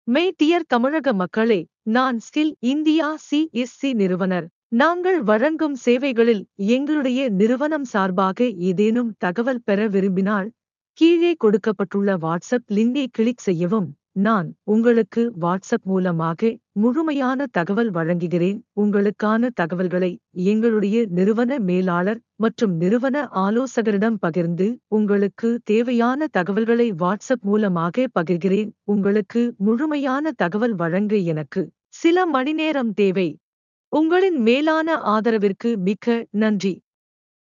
Dear தமிழக மக்களே, நான் ஸ்கில் இந்தியா சிஎஸ்சி நிறுவனர். நாங்கள் வழங்கும் சேவைகளில் எங்களுடைய நிறுவனம் சார்பாக ஏதேனும் தகவல் பெற விரும்பினால், கீழே கொடுக்கப்பட்டுள்ள வாட்ஸ்அப் லிங்கை கிளிக் செய்யவும். நான் உங்களுக்கு வாட்ஸ்அப் மூலமாக முழுமையான தகவல் வழங்குகிறேன். உங்களுக்கான தகவல்களை எங்களுடைய நிறுவன மேலாளர் மற்றும் நிறுவன ஆலோசகரிடம் பகிர்ந்து உங்களுக்கு தேவையான தகவல்களை வாட்ஸ்அப் மூலமாக பகிர்கிறேன். உங்களுக்கு முழுமையான தகவல் வழங்க எனக்கு சில மணிநேரம் தேவை. உங்களின் மேலான ஆதரவிற்கு மிக்க நன்றி.